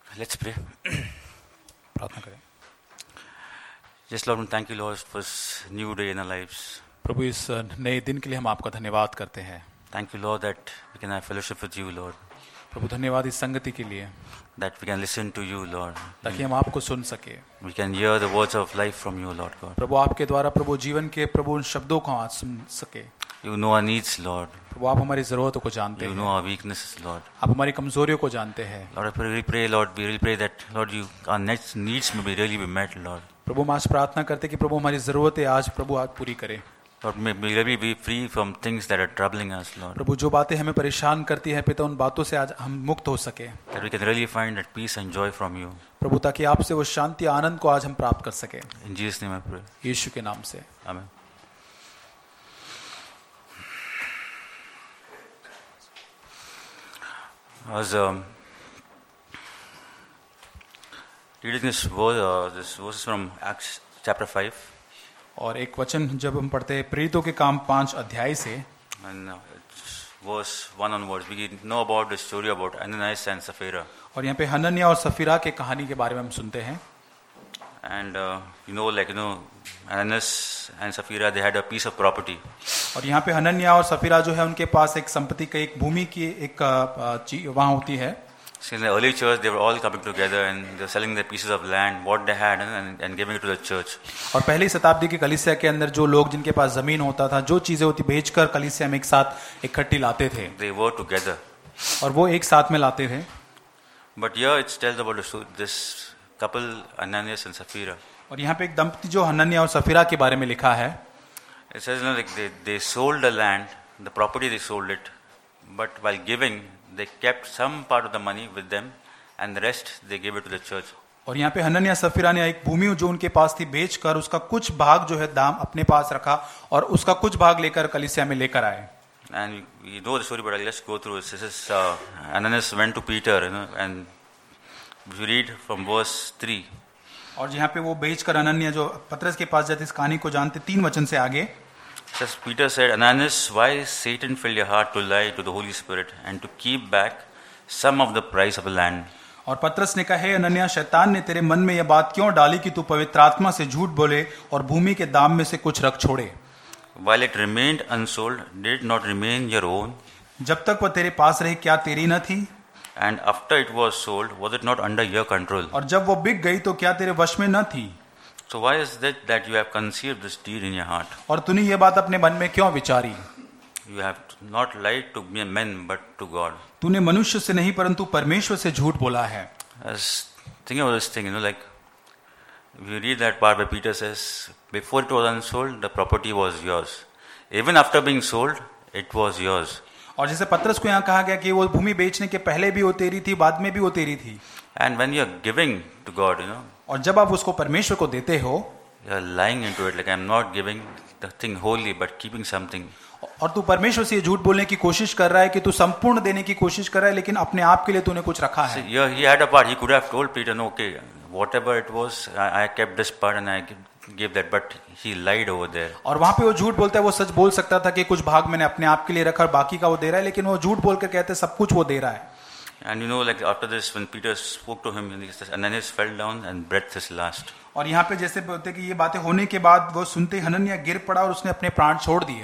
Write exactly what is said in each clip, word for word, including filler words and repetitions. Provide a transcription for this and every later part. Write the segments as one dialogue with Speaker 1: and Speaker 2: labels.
Speaker 1: Let's pray.
Speaker 2: प्रार्थना करें।
Speaker 1: Yes, Lord, we thank you, Lord, for this new day in our lives.
Speaker 2: प्रभु इस नए दिन के लिए हम आपका धन्यवाद करते हैं।
Speaker 1: Thank you, Lord, that we can have fellowship with you, Lord.
Speaker 2: प्रभु धन्यवाद इस संगति के लिए,
Speaker 1: That we can listen to you, Lord.
Speaker 2: ताकि हम आपको सुन सके।
Speaker 1: We can hear the words of life from you, Lord God.
Speaker 2: प्रभु आपके द्वारा प्रभु जीवन के प्रभु उन शब्दों को आज सुन सके।
Speaker 1: You know our needs, Lord.
Speaker 2: प्रभु आप हमारी जरूरतों को जानते
Speaker 1: You
Speaker 2: हैं,
Speaker 1: know our weaknesses, Lord.
Speaker 2: आप हमारी कमजोरियों को जानते हैं।
Speaker 1: Lord, I really pray, Lord, we really pray that, Lord, you our next needs may be really be met, Lord.
Speaker 2: प्रभु हम आज प्रार्थना करते कि प्रभु हमारी जरूरतें आज प्रभु आज पूरी करें।
Speaker 1: Lord, may we really be free from things that are troubling us, Lord.
Speaker 2: प्रभु जो बातें हमें परेशान करती है पिता, उन बातों से आज हम मुक्त हो सके।
Speaker 1: That we can really find that peace and joy from you.
Speaker 2: प्रभु ताकि आपसे वो शांति आनंद को आज हम प्राप्त कर सके।
Speaker 1: In Jesus' name I pray.
Speaker 2: यीशु के नाम से
Speaker 1: Amen. I was um, reading this verse, uh, this verse from Acts chapter five,
Speaker 2: और एक वचन जब हम पढ़ते हैं प्रेरितों के काम पांच अध्याय से,
Speaker 1: and uh, it's verse one onwards. We know about the story about Ananias and Sapphira,
Speaker 2: और यहाँ पे हनन्याह और सफीरा के कहानी के बारे में हम सुनते हैं।
Speaker 1: and uh, you know, like you know, Ananias and Sapphira, they had a piece of property,
Speaker 2: और यहाँ पे हनन्याह और सफीरा जो है उनके पास एक संपत्ति का एक भूमि की एक अ, चीज वहाँ होती है।
Speaker 1: So in the early church, they were all coming together and they were selling their pieces of land, what they had, and, and giving it to the church.
Speaker 2: और पहली शताब्दी की कलीसिया के अंदर जो लोग जिनके पास जमीन होता था, जो चीजें होती बेचकर कलीसिया में एक साथ इकट्ठी लाते थे,
Speaker 1: They were together.
Speaker 2: और वो एक साथ में लाते थे।
Speaker 1: But here it tells about the sto- this couple, Ananias and Sapphira.
Speaker 2: और यहाँ पे एक दंपति जो हनन्याह और सफीरा के बारे में लिखा है।
Speaker 1: It says, you know, like they, they sold the land, the property they sold it, but while giving, they kept some part of the money with them, and the rest they gave it to the church.
Speaker 2: और यहाँ पे हनन्याह सफीरा ने एक भूमि जो उनके पास थी बेचकर उसका कुछ भाग जो है दाम अपने पास रखा और उसका कुछ भाग लेकर कलीसिया में लेकर आए।
Speaker 1: And you know the story, but I'll just go through it. This is uh, Ananias went to Peter, you know, and if you read from verse three.
Speaker 2: और यहाँ पे वो बेचकर अनन्या जो पतरस के पास जाते इस कहानी को जानते, तीन वचन से आगे
Speaker 1: Says Peter said, Ananias, why Satan filled your heart to lie to the Holy Spirit and to keep back some of the price of the land?
Speaker 2: और पतरस ने कहा, हे अनन्या, शैतान ने तेरे मन में यह बात क्यों डाली कि तू पवित्र आत्मा से झूठ बोले और भूमि के दाम में से कुछ रख छोड़े।
Speaker 1: While it remained unsold, did not remain your own?
Speaker 2: जब तक वह तेरे पास रही क्या तेरी न थी?
Speaker 1: And after it was sold, was it not under your control?
Speaker 2: और जब वो बिक गई तो क्या तेरे वश में न थी?
Speaker 1: So why is it that you have conceived this deed in your heart?
Speaker 2: और तूने ये बात अपने मन में क्यों विचारी?
Speaker 1: You have not lied to men but to God.
Speaker 2: तूने मनुष्य से नहीं परंतु परमेश्वर से झूठ बोला है।
Speaker 1: As thinking about this thing, you know, like if you read that part where Peter says, before it was unsold, the property was yours. Even after being sold, it was yours.
Speaker 2: और जैसे पतरस को यहाँ कहा गया कि वो भूमि बेचने के पहले भी वो तेरी थी, बाद में भी वो तेरी थी।
Speaker 1: And when you are giving to God, you know,
Speaker 2: और जब आप उसको परमेश्वर को देते हो,
Speaker 1: you are lying into it. Like I'm not giving the thing wholly, but keeping something.
Speaker 2: और तू परमेश्वर से ये झूठ बोलने की कोशिश कर रहा है कि तू संपूर्ण देने की कोशिश कर रहा है, लेकिन अपने आप के लिए तूने कुछ रखा
Speaker 1: See,
Speaker 2: है।
Speaker 1: here he had a part. He could have told Peter, no, okay, whatever it was, I, I kept this part and I gave that. But he lied over there.
Speaker 2: और वहां पे वो झूठ बोलता है, वो सच बोल सकता था कि कुछ भाग मैंने अपने आप के लिए रखा और बाकी का वो दे रहा है, लेकिन वो झूठ बोलकर कहते सब कुछ वो दे रहा है।
Speaker 1: And you know, like after this, when Peter spoke to him, he says, Ananias fell down and breathed his last.
Speaker 2: और यहाँ पे जैसे बोलते कि ये बातें होने के बाद वो सुनते ही हनन्याह गिर पड़ा और उसने अपने प्राण छोड़ दिए।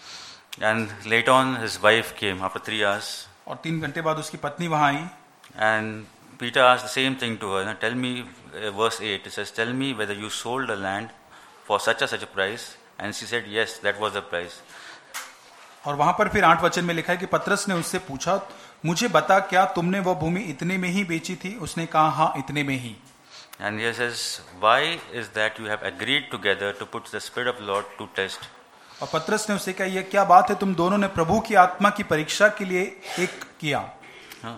Speaker 1: And later on, his wife came after three hours.
Speaker 2: और तीन घंटे बाद उसकी पत्नी वहां आई।
Speaker 1: And Peter asked the same thing to her. Now, tell me, uh, verse eight, it says, tell me whether you sold the land for such a such a price. And she said, yes, that was the price.
Speaker 2: और वहां पर फिर आठ वचन में लिखा है कि पतरस ने उससे पूछा, मुझे बता क्या तुमने वह भूमि इतने में ही बेची थी? उसने कहा, हाँ, इतने में ही।
Speaker 1: And he says, why is that you have agreed together to put the Spirit of the Lord to test?
Speaker 2: और पतरस ने उससे कहा, यह क्या बात है, तुम दोनों ने प्रभु की आत्मा की परीक्षा के लिए एक किया।
Speaker 1: Huh.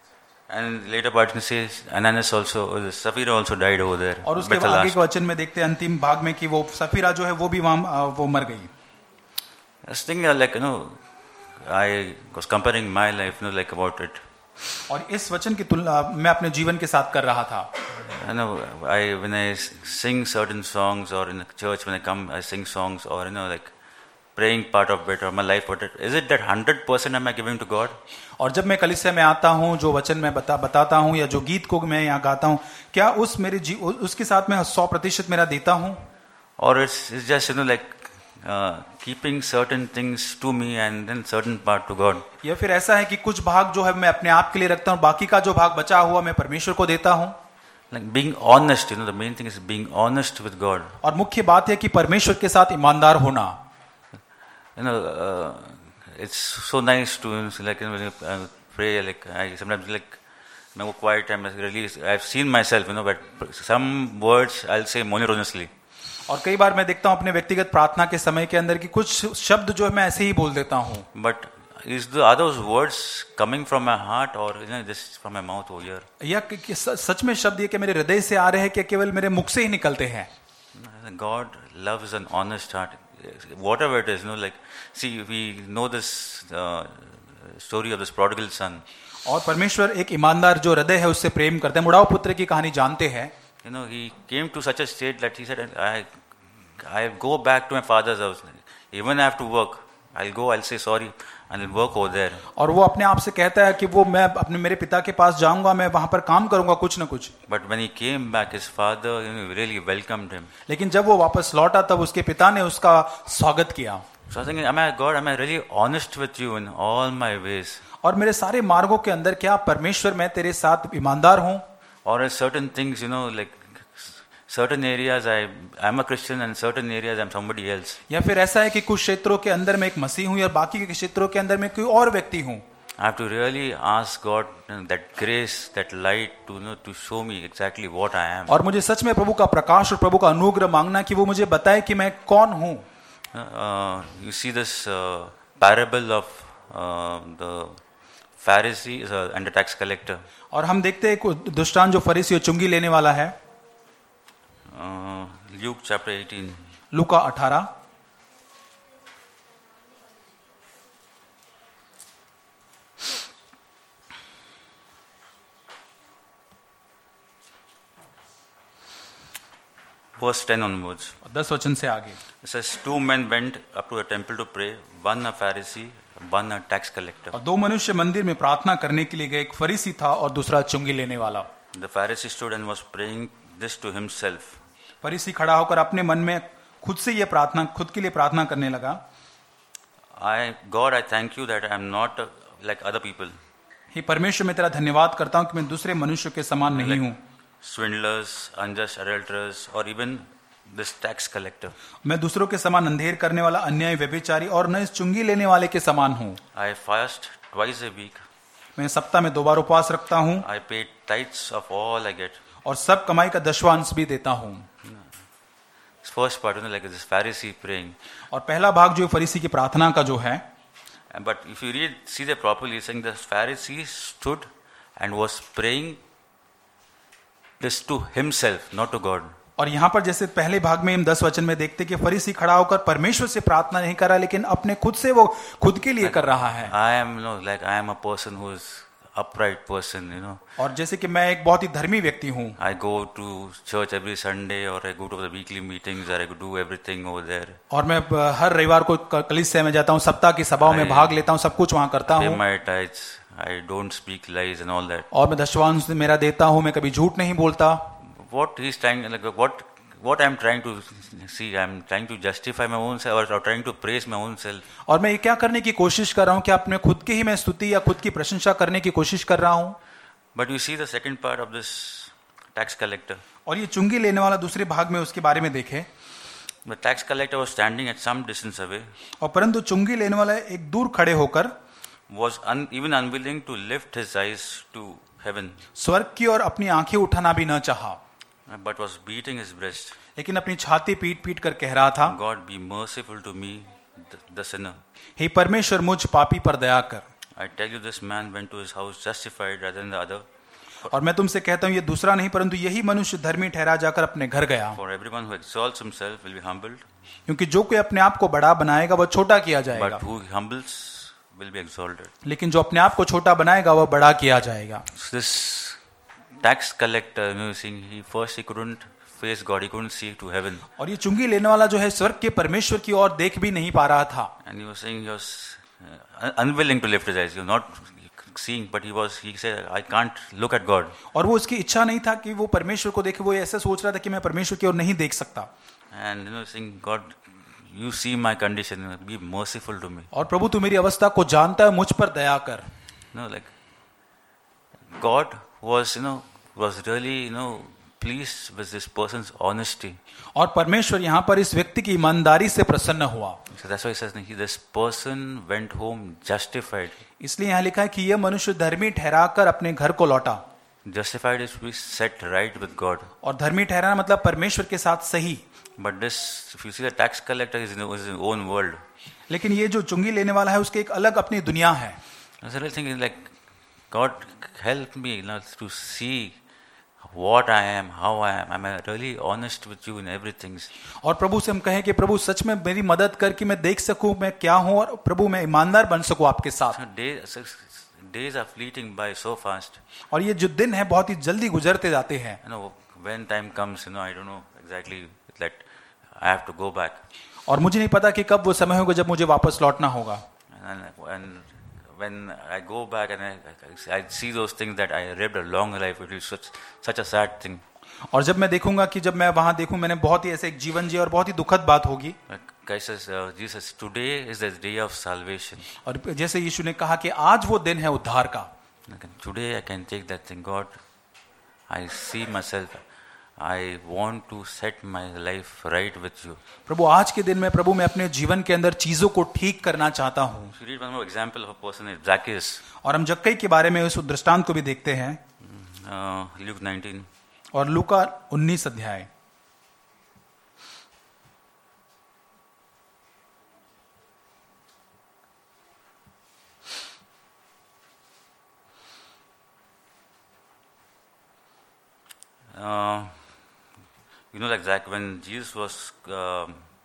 Speaker 1: And later part it says, Ananias also, Sapphira also died over there.
Speaker 2: और उसके
Speaker 1: But the
Speaker 2: बाद आगे
Speaker 1: last-
Speaker 2: के वचन में देखते हैं अंतिम भाग में कि वो सफीरा जो है वो भी वहां वो मर गई।
Speaker 1: I was thinking, like, you know, I was comparing my life, you know, like about it.
Speaker 2: और इस वचन की तुलना मैं अपने जीवन के साथ कर रहा था।
Speaker 1: I know, I when I sing certain songs or in the church when I come, I sing songs or you know, like praying part of it or my life, what it, is it that one hundred percent am I giving to God?
Speaker 2: और जब मैं कलीसिया में आता हूँ, जो वचन मैं बता बताता हूँ या जो गीत को मैं यहाँ गाता हूँ, क्या उस मेरे जी उसके साथ मैं सौ प्रतिशत मेरा देता हूँ?
Speaker 1: Or it's, it's just, you know, like uh, keeping certain things to me and then certain part to God.
Speaker 2: या फिर ऐसा है कि कुछ भाग जो है मैं अपने आप के लिए रखता हूँ, बाकी का जो भाग बचा हुआ मैं परमेश्वर को देता हूँ.
Speaker 1: Like being honest, you know, the main thing is being honest with God.
Speaker 2: और मुख्य बात है कि परमेश्वर के साथ ईमानदार होना.
Speaker 1: You know, uh, it's so nice to, you know, like, you know, when you uh, pray, like I sometimes like, you know, quiet time. Really, I've seen myself, you know, but some words I'll say monotonously.
Speaker 2: और कई बार मैं देखता हूँ अपने व्यक्तिगत प्रार्थना के समय के अंदर कि कुछ शब्द जो है मैं ऐसे ही बोल देता हूँ.
Speaker 1: But is the are those words coming from my heart or, you know, just from my mouth over here?
Speaker 2: या कि, कि सच में शब्द ये कि मेरे हृदय से आ रहे हैं कि केवल मेरे मुख से ही निकलते हैं?
Speaker 1: God loves an honest heart. Whatever it is, you know, like, see, we know this uh, story of this prodigal son.
Speaker 2: और परमेश्वर एक ईमानदार जो हृदय है उससे प्रेम करते हैं. मुड़ाव पुत्र की कहानी जानते हैं.
Speaker 1: You know, he came to such a state that he said, I, I go back to my father's house. Even I have to work. I'll go, I'll say sorry, and I'll work over there.
Speaker 2: और वो अपने आप से कहता है कि वो मैं अपने मेरे पिता के पास जाऊंगा, मैं वहां पर काम करूंगा कुछ न कुछ.
Speaker 1: But when he came back, his father, you know, really welcomed him.
Speaker 2: लेकिन जब वो वापस लौटा तब उसके पिता ने उसका स्वागत किया.
Speaker 1: So I was thinking, am I God? Am I really honest with you in all my ways?
Speaker 2: और मेरे सारे मार्गों के अंदर क्या परमेश्वर मैं तेरे साथ ईमानदार हूँ?
Speaker 1: Or certain things, you know, like certain areas I I'm a Christian and certain areas I'm somebody else.
Speaker 2: या फिर ऐसा है कि कुछ क्षेत्रों के अंदर मैं एक मसीह हूँ या बाकी के क्षेत्रों के अंदर मैं कोई और व्यक्ति हूँ.
Speaker 1: I have to really ask God, you know, that grace, that light to, you know, to show me exactly what I am.
Speaker 2: और मुझे सच में प्रभु का प्रकाश और प्रभु का अनुग्रह मांगना कि वो मुझे बताए कि मैं कौन हूँ.
Speaker 1: Uh, you see this uh, parable of uh, the Pharisees uh, and the tax collector.
Speaker 2: और हम देखते हैं एक दुष्टान जो फरीसी और चुंगी लेने वाला है.
Speaker 1: Uh, Luke chapter eighteen.
Speaker 2: लूका अठारह.
Speaker 1: Verse ten onwards.
Speaker 2: दस वचन से आगे.
Speaker 1: It says, two men went up to a temple to pray, one a Pharisee, one a tax collector.
Speaker 2: और दो मनुष्य मंदिर में प्रार्थना करने के लिए गए, एक फरीसी था और दूसरा चुंगी लेने वाला.
Speaker 1: The Pharisee stood and was praying this to himself.
Speaker 2: फरीसी खड़ा होकर अपने मन में खुद से ये प्रार्थना खुद के लिए प्रार्थना करने लगा.
Speaker 1: I, God, I thank you that I am not uh, like other people.
Speaker 2: हे परमेश्वर, मैं तेरा धन्यवाद करता हूँ कि मैं दूसरे मनुष्यों के समान नहीं हूँ.
Speaker 1: Swindlers, unjust adulterers, or even this tax collector.
Speaker 2: मैं दूसरों के समान अंधेर करने वाला, अन्याय, व्यभिचारी और न इस चुंगी लेने वाले के समान हूँ.
Speaker 1: I fast twice a week.
Speaker 2: मैं सप्ताह में दो बार उपवास रखता हूँ
Speaker 1: I pay tithes of all I get.
Speaker 2: और सब कमाई का दशवांश भी देता हूँ.
Speaker 1: First part, you know, like this Pharisee praying.
Speaker 2: और पहला भाग जो फरीसी की प्रार्थना का जो है.
Speaker 1: But if you read, see that properly, saying the Pharisee stood and was praying this to himself, not to God.
Speaker 2: और यहाँ पर जैसे पहले भाग में हम दस वचन में देखते कि फरीसी खड़ा होकर परमेश्वर से प्रार्थना नहीं कर रहा, लेकिन अपने खुद से वो खुद के लिए कर रहा है.
Speaker 1: I am, you know, like I am a person who is upright person, you know.
Speaker 2: और जैसे कि मैं एक बहुत ही धर्मी व्यक्ति हूँ.
Speaker 1: I go to church every Sunday, or I go to the weekly meetings, or I do everything over there.
Speaker 2: और मैं हर रविवार को कलीसिया में जाता हूँ, सप्ताह की सभाओं में भाग लेता हूँ, सब कुछ वहाँ करता हूँ.
Speaker 1: Pay my tithes. I don't speak lies and all that.
Speaker 2: और मैं दशवांश मेरा देता हूँ, मैं कभी झूठ नहीं बोलता.
Speaker 1: What he's trying, like what what I'm trying to see, I'm trying to justify my own self, or, or trying to praise my own self.
Speaker 2: और मैं ये क्या करने की कोशिश कर रहा हूँ कि अपने खुद की ही मैं स्तुति या खुद की प्रशंसा करने की कोशिश कर रहा हूँ.
Speaker 1: But you see the second part of this tax collector.
Speaker 2: और ये चुंगी लेने वाला दूसरे भाग में उसके बारे में देखे.
Speaker 1: The tax collector was standing at some distance away.
Speaker 2: और परंतु चुंगी लेने वाला एक दूर खड़े होकर
Speaker 1: was un, even unwilling to lift his eyes to heaven.
Speaker 2: स्वर्ग की ओर अपनी आंखें उठाना भी न चाहा.
Speaker 1: But was beating his breast.
Speaker 2: लेकिन अपनी छाती पीट पीट कर कह रहा था,
Speaker 1: God be merciful to me, the, the sinner.
Speaker 2: हे परमेश्वर, मुझ पापी पर दया कर.
Speaker 1: I tell you, this man went to his house justified rather than the other.
Speaker 2: और मैं तुमसे कहता हूँ ये दूसरा नहीं परंतु यही मनुष्य धर्मी ठहरा जाकर अपने घर गया.
Speaker 1: For everyone who exalts himself will be humbled.
Speaker 2: क्योंकि जो कोई अपने आप को बड़ा बनाएगा वह छोटा किया जाएगा.
Speaker 1: But who humbles will be exalted.
Speaker 2: लेकिन जो अपने आप को छोटा बनाएगा वह बड़ा किया जाएगा.
Speaker 1: This tax collector, you know, seeing he first he couldn't face God. He couldn't see to heaven.
Speaker 2: और ये चुंगी लेने वाला जो है स्वर्ग के परमेश्वर की ओर देख भी नहीं पा रहा था.
Speaker 1: And he was saying he was uh, unwilling to lift his eyes. He was not seeing, but he was. He said, "I can't look at God."
Speaker 2: और वो उसकी इच्छा नहीं था कि वो परमेश्वर को देखे. वो ऐसा सोच रहा था कि मैं परमेश्वर की ओर नहीं देख सकता.
Speaker 1: And you know, saying, "God, you see my condition. Be merciful to me."
Speaker 2: और प्रभु तू मेरी अवस्था को जानता है, मुझ पर दया कर.
Speaker 1: You know, like God was, you know, was really, you know, pleased with this person's honesty.
Speaker 2: और परमेश्वर यहाँ पर इस व्यक्ति की ईमानदारी से प्रसन्न हुआ.
Speaker 1: So that's why he says, "This person went home justified."
Speaker 2: इसलिए यहाँ लिखा है कि यह मनुष्य धर्मी ठहराकर अपने घर को लौटा.
Speaker 1: Justified is to be set right with God.
Speaker 2: और धर्मी ठहराना मतलब परमेश्वर के साथ सही.
Speaker 1: But this, if you see, the tax collector is in his own world.
Speaker 2: लेकिन ये जो चुंगी लेने वाला है उसके एक अलग अपनी दुनिया है.
Speaker 1: The real thing is like, God help me, you know, to see what I am, how I am. Am I really honest with you in everything?
Speaker 2: और प्रभु से हम कहें कि प्रभु सच में मेरी मदद कर कि मैं देख सकूं मैं क्या हूं और प्रभु मैं ईमानदार बन सकूं आपके साथ.
Speaker 1: So days, days are fleeting by so fast.
Speaker 2: और ये जो दिन है बहुत ही जल्दी गुजरते जाते हैं.
Speaker 1: You know, when time comes, you know, I don't know exactly that I have to go back.
Speaker 2: और मुझे नहीं पता कि कब वो समय होगा जब मुझे वापस लौटना होगा.
Speaker 1: And, and when I go back and I, I see those things that I lived a long life, it is such such a sad thing.
Speaker 2: और जब मैं देखूंगा कि जब मैं वहां देखूं मैंने बहुत ही ऐसे एक जीवन जिया और बहुत ही दुखद बात होगी.
Speaker 1: Guys says, uh, Jesus, today is the day of salvation.
Speaker 2: और जैसे यीशु ने कहा कि आज वो दिन है उद्धार का.
Speaker 1: Today I can take that thing. God, I see myself. I want to set my life right with you.
Speaker 2: प्रभु आज के दिन में प्रभु मैं अपने जीवन के अंदर चीजों को ठीक करना चाहता हूँ.
Speaker 1: So read one more example of a person is Zacchaeus.
Speaker 2: और हम जक्कई के बारे में उस दृष्टांत को भी देखते हैं.
Speaker 1: Uh, Luke nineteen.
Speaker 2: और लूका उन्नीस अध्याय.
Speaker 1: Uh, you know, like Zac, when Jesus was uh,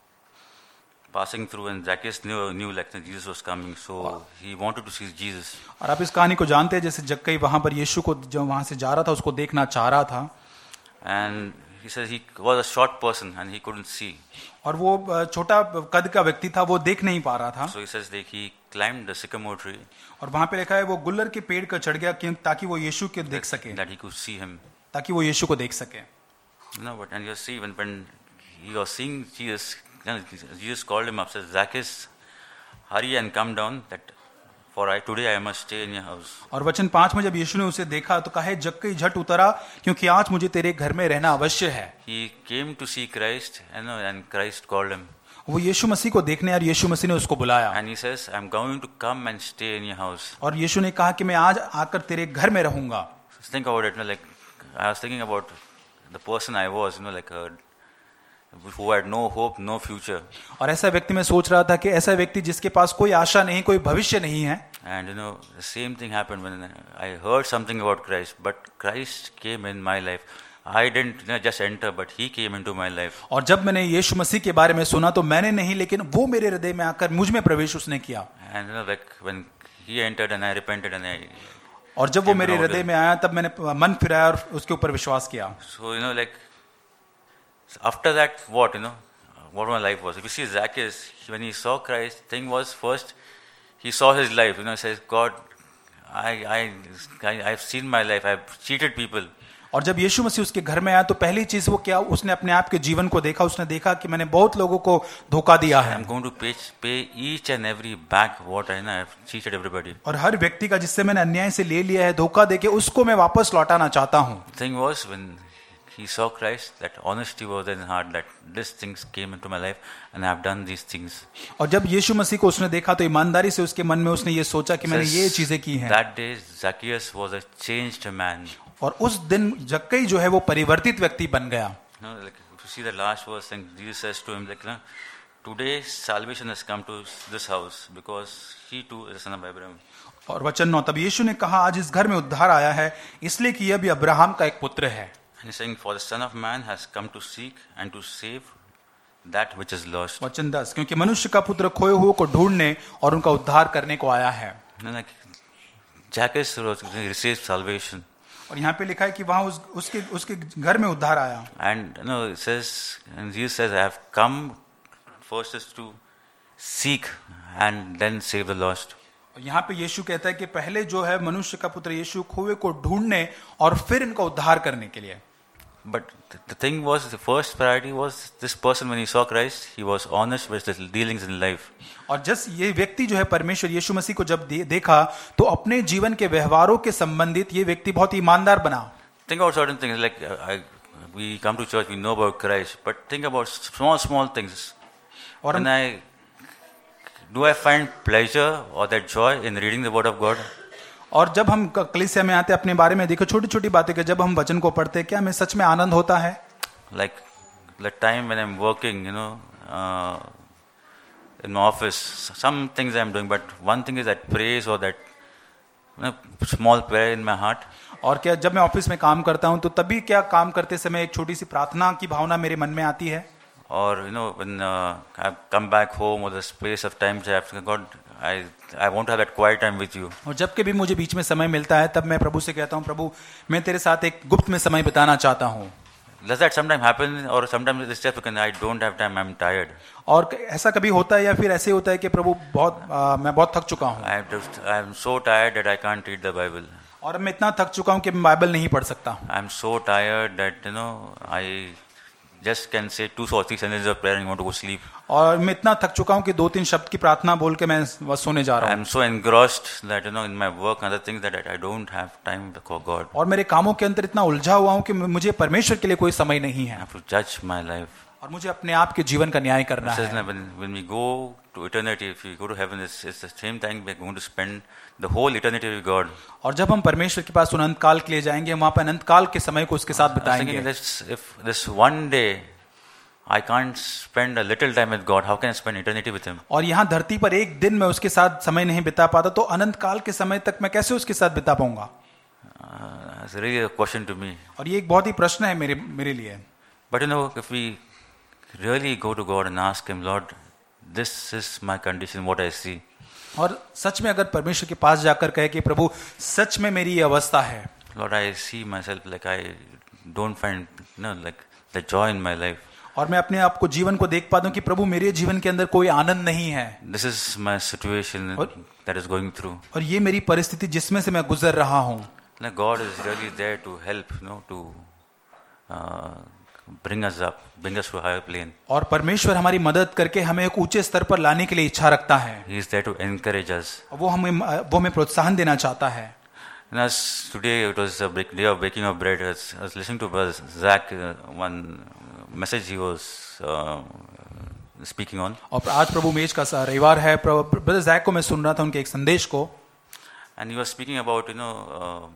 Speaker 1: passing through, and Zacchaeus knew, knew like that Jesus was coming, so he wanted to see Jesus.
Speaker 2: और आप इस कहानी को जानते हैं जैसे जक्कई वहां पर यीशु को जब वहां से जा रहा था उसको देखना चाह रहा था.
Speaker 1: And he says he was a short person and he couldn't see.
Speaker 2: और वो छोटा कद का व्यक्ति था वो देख नहीं पा रहा था.
Speaker 1: So he says that he climbed the sycamore tree.
Speaker 2: और वहां पे लिखा है वो गुल्लर के पेड़ पर चढ़ गया ताकि वो यीशु को देख सके.
Speaker 1: That he could see him.
Speaker 2: ताकि वो यीशु को देख सके.
Speaker 1: No, but and you see when when he was seeing Jesus, Jesus called him up, says, "Zacchaeus, hurry and come down. That for I today I must stay in your house."
Speaker 2: और वचन पांच में जब यीशु ने उसे देखा तो कहा जक्कई झट उतरा क्योंकि आज मुझे तेरे घर में रहना अवश्य है.
Speaker 1: He came to see Christ, and and Christ called him.
Speaker 2: वो यीशु मसीह को देखने और यीशु मसीह ने उसको बुलाया.
Speaker 1: And he says, "I'm going to come and stay in your house."
Speaker 2: और यीशु ने कहा कि मैं आज आकर तेरे घर में रहूंगा.
Speaker 1: Think about it, you know, like I was thinking about the person I was, you know, like a, who had no hope, no future.
Speaker 2: और ऐसा व्यक्ति मैं सोच रहा था कि ऐसा व्यक्ति जिसके पास कोई आशा नहीं कोई भविष्य नहीं है.
Speaker 1: And you know, the same thing happened when I heard something about Christ, but Christ came in my life. I didn't you know, just enter, but He came into my life.
Speaker 2: और जब मैंने यीशु मसीह के बारे में सुना तो मैंने नहीं लेकिन वो मेरे हृदय में आकर मुझ में प्रवेश उसने किया.
Speaker 1: And you know, like when He entered and I repented and I.
Speaker 2: और जब वो मेरे हृदय में आया तब मैंने मन फिराया और उसके ऊपर विश्वास किया.
Speaker 1: So you know, like after that, what you know, what my life was. If you see Zacchaeus, when he saw Christ, thing was first he saw his life. You know, he says, "God, I, I, I, I've seen my life. I've cheated people."
Speaker 2: और जब यीशु मसीह उसके घर में आया तो पहली चीज वो क्या उसने अपने आप के जीवन को देखा. उसने देखा कि मैंने बहुत लोगों को धोखा दिया है.
Speaker 1: I'm going to pay, pay each and every back what I know. I've cheated everybody.
Speaker 2: और हर व्यक्ति का जिससे मैंने अन्याय से ले लिया है धोखा देके उसको मैं वापस लौटाना चाहता हूँ.
Speaker 1: Thing was when he saw Christ, that honesty was in his heart, that these things came into my life and I have done these things.
Speaker 2: और जब यीशु मसीह को उसने देखा तो ईमानदारी से उसके मन में उसने ये सोचा कि मैंने ये चीजें की हैं.
Speaker 1: That day Zacchaeus was a changed man.
Speaker 2: और उस दिन जक्कई जो है वो परिवर्तित व्यक्ति बन गया.
Speaker 1: You know, like if you see the last verse, and Jesus says to him, like, you know, today salvation has come to this house because he too is a son of Abraham.
Speaker 2: और वचन नौ तब यीशु ने कहा आज इस घर में उद्धार आया है इसलिए कि यह भी अब्राहम का एक पुत्र है.
Speaker 1: And he's saying, for the Son of Man has come to seek and to save that which is lost.
Speaker 2: वचन दस क्योंकि मनुष्य का पुत्र खोए हुए को ढूंढने और उनका उद्धार करने को आया है.
Speaker 1: You know, like Zacchaeus received salvation.
Speaker 2: और यहाँ पे लिखा है कि वहाँ उस, उसके उसके घर में उद्धार आया.
Speaker 1: And you know, it says, and Jesus says, I have come first is to seek and then save the lost.
Speaker 2: यहाँ पे यीशु कहता है कि पहले जो है मनुष्य का पुत्र यीशु खोए को ढूंढने और फिर इनका उद्धार करने के लिए.
Speaker 1: But the thing was, the first priority was this person when he saw Christ, he was honest with his dealings in life.
Speaker 2: और जस ये व्यक्ति जो है परमेश्वर यीशु मसीह को जब दे, देखा तो अपने जीवन के व्यवहारों के संबंधित ये व्यक्ति बहुत ही ईमानदार बना.
Speaker 1: Think about certain things like uh, I, we come to church, we know about Christ, but think about small, small things.
Speaker 2: और
Speaker 1: And I do I find pleasure or that joy in reading the Word of God?
Speaker 2: और जब हम कलीसिया में आते अपने बारे में देखो छोटी छोटी बातें कि जब हम वचन को पढ़ते हैं क्या हमें सच में आनंद होता है?
Speaker 1: Like the time when I'm working, you know, uh, in my office, some things I'm doing, but one thing is that praise or that you know, small prayer in my heart.
Speaker 2: और क्या जब मैं office में काम करता हूं तो तभी क्या काम करते समय एक छोटी सी प्रार्थना की भावना मेरे मन में आती है.
Speaker 1: Or you know, when uh, I come back home or the space of time, I have to, God, I I want to have that quiet time with you.
Speaker 2: और जब कभी मुझे बीच में समय मिलता है तब मैं प्रभु से कहता हूँ प्रभु मैं तेरे साथ एक गुप्त में समय बिताना चाहता हूँ.
Speaker 1: Does that sometimes happen, or sometimes it's just because I don't have time, I'm tired.
Speaker 2: और ऐसा कभी होता है या फिर ऐसे होता है कि प्रभु बहुत आ, मैं बहुत थक चुका हूँ.
Speaker 1: I just I'm so tired that I can't read the Bible.
Speaker 2: और मैं इतना थक चुका हूँ कि मैं बाइबल नहीं पढ़ सकता.
Speaker 1: I'm so tired that you know I just can say two or three sentences of prayer and want to go sleep.
Speaker 2: और मैं इतना थक चुका हूँ कि दो तीन शब्द की प्रार्थना बोल के मैं बस सोने जा रहा हूँ.
Speaker 1: I'm so engrossed that you know in my work and other things that I don't have time for God.
Speaker 2: और मेरे कामों के अंदर इतना उलझा हुआ हूँ कि मुझे परमेश्वर के लिए कोई समय नहीं
Speaker 1: I
Speaker 2: है.
Speaker 1: have to judge my life.
Speaker 2: और मुझे अपने आप के जीवन का न्याय करना
Speaker 1: It says
Speaker 2: है.
Speaker 1: that when, when we go to eternity, if we go to heaven, it's, it's the same time we're going to spend the whole eternity with God.
Speaker 2: और जब हम परमेश्वर के पास अनंत काल के लिए जाएंगे हम वहाँ पर अनंत काल के समय को उसके साथ
Speaker 1: I was thinking
Speaker 2: बिताएंगे.
Speaker 1: this, if this one day I can't spend a little time with God, how can I spend eternity with Him?
Speaker 2: और यहाँ धरती पर एक दिन मैं उसके साथ समय नहीं बिता पाता तो अनंत काल के समय तक मैं कैसे उसके साथ बिता पाऊंगा?
Speaker 1: Uh, it's really a question to me.
Speaker 2: और ये एक बहुत ही प्रश्न है मेरे मेरे लिए.
Speaker 1: But you know, if we really go to God and ask Him, Lord, this is my condition, what I see.
Speaker 2: और सच में अगर परमेश्वर के पास जाकर कहे कि प्रभु सच में मेरी ये अवस्था है.
Speaker 1: Lord, I see myself like I don't find, you know, like the joy in my life.
Speaker 2: और मैं अपने आप को जीवन को देख पाता हूँ कि प्रभु मेरे जीवन के अंदर कोई आनंद नहीं है.
Speaker 1: This is my situation that is going through.
Speaker 2: और ये मेरी परिस्थिति जिसमें से मैं गुजर रहा हूँ.
Speaker 1: Like God is really there to help, you know, to uh, bring us up, bring us to a higher plane.
Speaker 2: और परमेश्वर हमारी मदद करके हमें एक ऊंचे स्तर पर लाने के लिए इच्छा रखता है.
Speaker 1: He is there to encourage us.
Speaker 2: वो हमें वो हमें प्रोत्साहन देना चाहता है.
Speaker 1: And as today it was a break, day of breaking of bread, I was, I was listening to Brother Zach, uh, one message he was uh, speaking on.
Speaker 2: और आज प्रभु मेज का रविवार है. ब्रदर जैक को मैं सुन रहा था उनके एक संदेश को.
Speaker 1: And he was speaking about, you know, uh,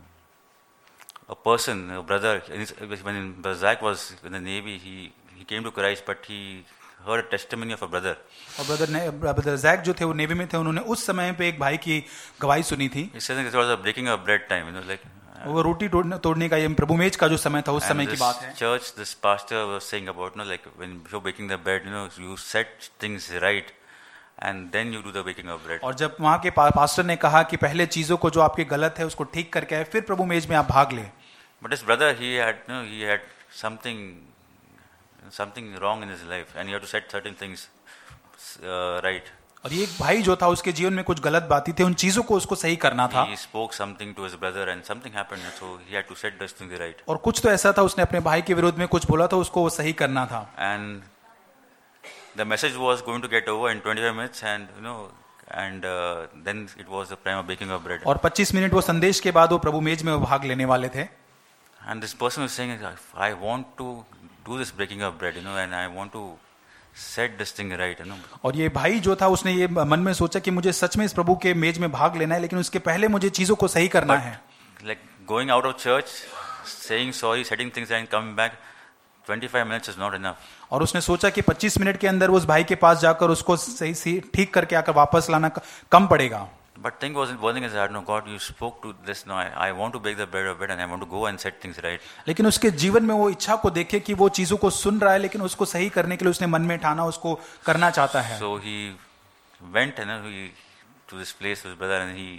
Speaker 1: a person, a brother, when Brother Zach was in the Navy, he, he came to Christ, but he heard a testimony of a brother.
Speaker 2: और brother ने brother Jack जो थे वो navy में थे. उन्होंने उस समय पे एक भाई की गवाही सुनी थी.
Speaker 1: He said it was a breaking of bread time, you know, like.
Speaker 2: वो रोटी तोड़ने तोड़ने का ये प्रभु मेज का जो समय था उस समय की बात है.
Speaker 1: Church, this pastor was saying about, you know, like when you're baking the bread, you know, you set things right, and then you do the baking of bread.
Speaker 2: और जब वहाँ के पा, पास्टर ने कहा कि पहले चीजों को जो आपके गलत है उसको ठीक करके आए फिर प्रभु मेज में आप भाग ले.
Speaker 1: But his brother, he had, you know, he had something, something wrong in his life, and he had to set certain things uh, right.
Speaker 2: और ये एक भाई जो था उसके जीवन में कुछ गलत बातें थी. उन चीजों को उसको सही करना था.
Speaker 1: He spoke something to his brother, and something happened, so he had to set those things right.
Speaker 2: और कुछ तो ऐसा था उसने अपने भाई के विरोध में कुछ बोला था उसको वो सही करना था.
Speaker 1: And the message was going to get over in twenty-five minutes, and you know, and uh, then it was the time of baking of bread.
Speaker 2: और पच्चीस मिनट वो संदेश के बाद वो प्रभु मेज में भाग लेने वाले थे.
Speaker 1: And this person was saying, I want to do this breaking of bread, you know, and I want to set this thing right, you know.
Speaker 2: और ये भाई जो था उसने ये मन में सोचा कि मुझे सच में इस प्रभु के मेज में भाग लेना है लेकिन उसके पहले मुझे चीजों को सही करना
Speaker 1: But,
Speaker 2: है.
Speaker 1: like going out of church, saying sorry, setting things right, and coming back, twenty-five minutes is not enough.
Speaker 2: और उसने सोचा कि पच्चीस मिनट के अंदर उस भाई के पास जाकर उसको सही सही ठीक करके आकर वापस लाना कम पड़ेगा.
Speaker 1: But thing wasn't burning his heart. No, God, you spoke to this. No, I, I want to bake the bread of bread, and I want to go and set things right.
Speaker 2: लेकिन उसके जीवन में वो इच्छा को देखे कि वो चीजों को सुन रहा है लेकिन उसको सही करने के लिए उसने मन में ठाना उसको करना चाहता है.
Speaker 1: So he went, you know, he to this place with his brother, and he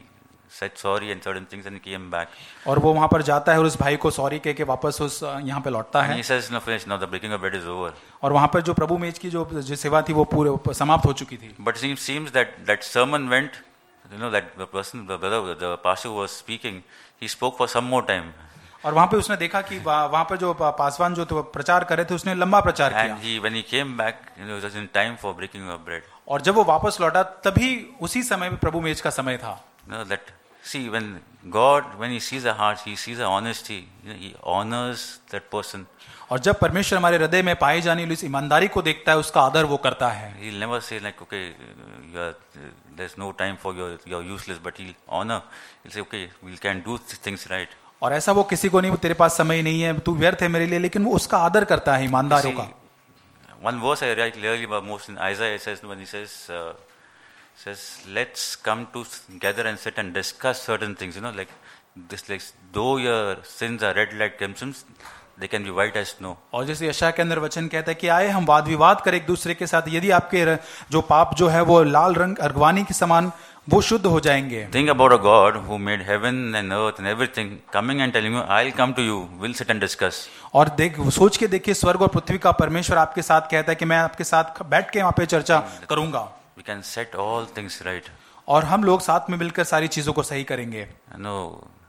Speaker 1: said sorry and certain things, and he came back.
Speaker 2: और वो वहां पर जाता है और उस भाई को सॉरी कह के वापस उस अ, यहाँ पे लौटता
Speaker 1: And
Speaker 2: है
Speaker 1: he says, no, finish now. The breaking of bread is over.
Speaker 2: और वहां पर जो प्रभु मेज की जो जो सेवा थी वो पूरे समाप्त हो चुकी थी.
Speaker 1: But it seems, seems that that sermon went, you know, that the person, the brother, the pastor who was speaking, he spoke for some more time.
Speaker 2: और वहां पे उसने देखा कि वहाँ वहाँ पर जो पा- पासवान जो थे प्रचार कर रहे थे उसने लंबा प्रचार किया.
Speaker 1: And he, when he came back, you know, it was in time for breaking of bread.
Speaker 2: और जब वो वापस लौटा तभी उसी समय में प्रभु मेज का समय था.
Speaker 1: You know, that, see, when God, when he sees a heart, he sees a honesty, you know, he honors that person.
Speaker 2: और जब परमेश्वर हमारे हृदय में पाई जाने वाली इस ईमानदारी को देखता है उसका आदर वो करता है.
Speaker 1: He'll never say like, okay, you are, there's no time for your, you're useless, but he'll honor. He'll say, okay, we can do things right.
Speaker 2: और ऐसा वो किसी को नहीं, तेरे पास समय नहीं है, तू व्यर्थ है मेरे लिए, लेकिन वो उसका आदर करता है ईमानदारों का.
Speaker 1: One verse I write clearly about most in Isaiah, it says when he says, uh, says, let's come together and sit and discuss certain things. You know, like this, like though your sins are red like crimson, they can be white as snow.
Speaker 2: और जैसे यशायाह के अंदर वचन कहता है कि आए हम वाद विवाद करें एक दूसरे के साथ, यदि आपके र- जो पाप जो है वो लाल रंग अर्गवानी के समान, वो शुद्ध हो जाएंगे.
Speaker 1: Think about a God who made heaven and earth and everything, coming and telling you, I'll come to you, we'll sit and discuss.
Speaker 2: और देख सोच के देखिए, स्वर्ग और पृथ्वी का परमेश्वर आपके साथ कहता है कि मैं आपके साथ बैठ के वहां पे चर्चा करूंगा.
Speaker 1: We can set all things right.
Speaker 2: और हम लोग साथ में मिलकर सारी चीजों को सही करेंगे.
Speaker 1: I know,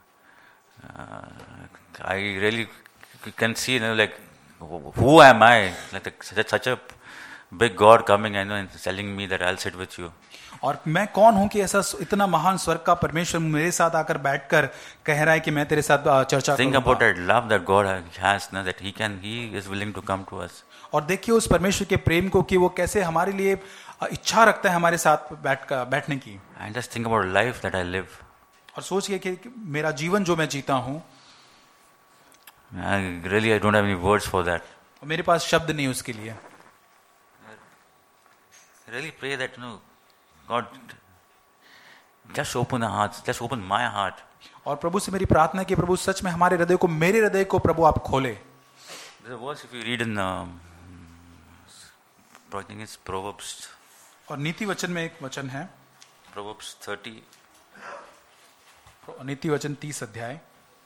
Speaker 1: uh, I really can see, you know, like, who am I? Like such, such a big God coming, I know, and telling me that I'll sit with you.
Speaker 2: और मैं कौन हूं कि ऐसा इतना महान स्वर्ग का परमेश्वर मेरे साथ आकर बैठकर कह रहा है कि मैं तेरे साथ अ, चर्चा
Speaker 1: Think about
Speaker 2: करूंगा.
Speaker 1: that love that God has, now that He can, He is willing to come to us.
Speaker 2: और देखिए उस परमेश्वर के प्रेम को कि वो कैसे हमारे लिए अ, इच्छा रखता है हमारे साथ बैठ कर बैठने की.
Speaker 1: And just think about life that I live.
Speaker 2: और सोचिए कि कि मेरा जीवन जो मैं जीता हूं,
Speaker 1: I really, I don't have any words for that.
Speaker 2: मेरे पास शब्द नहीं उसके लिए.
Speaker 1: Really pray that, you know, God, just open our hearts, just open my heart.
Speaker 2: और प्रभु से मेरी प्रार्थना है कि प्रभु सच में हमारे हृदय को, मेरे हृदय को प्रभु आप खोले.
Speaker 1: There's a verse if you read in, um, I think it's Proverbs,
Speaker 2: और नीति वचन में एक वचन है,
Speaker 1: Proverbs thirty,
Speaker 2: नीति वचन तीस अध्याय.